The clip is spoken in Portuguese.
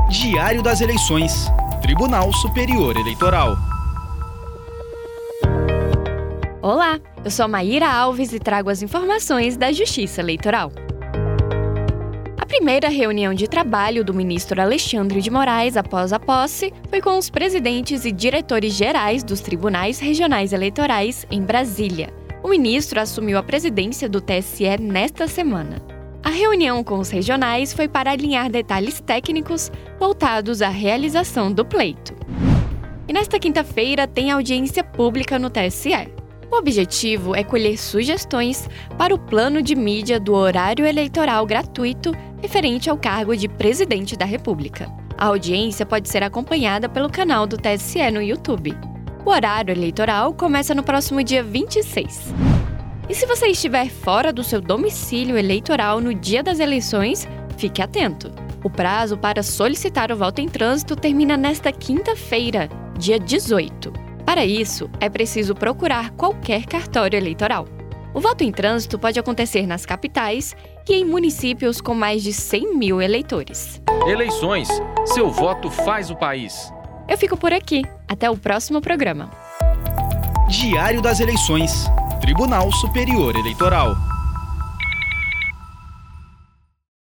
Diário das Eleições, Tribunal Superior Eleitoral. Olá, eu sou Maíra Alves e trago as informações da Justiça Eleitoral. A primeira reunião de trabalho do ministro Alexandre de Moraes após a posse foi com os presidentes e diretores gerais dos tribunais regionais eleitorais em Brasília. O ministro assumiu a presidência do TSE nesta semana. A reunião com os regionais foi para alinhar detalhes técnicos voltados à realização do pleito. E nesta quinta-feira tem audiência pública no TSE. O objetivo é colher sugestões para o plano de mídia do horário eleitoral gratuito referente ao cargo de presidente da República. A audiência pode ser acompanhada pelo canal do TSE no YouTube. O horário eleitoral começa no próximo dia 26. E se você estiver fora do seu domicílio eleitoral no dia das eleições, fique atento. O prazo para solicitar o voto em trânsito termina nesta quinta-feira, dia 18. Para isso, é preciso procurar qualquer cartório eleitoral. O voto em trânsito pode acontecer nas capitais e em municípios com mais de 100 mil eleitores. Eleições. Seu voto faz o país. Eu fico por aqui. Até o próximo programa. Diário das Eleições, Tribunal Superior Eleitoral.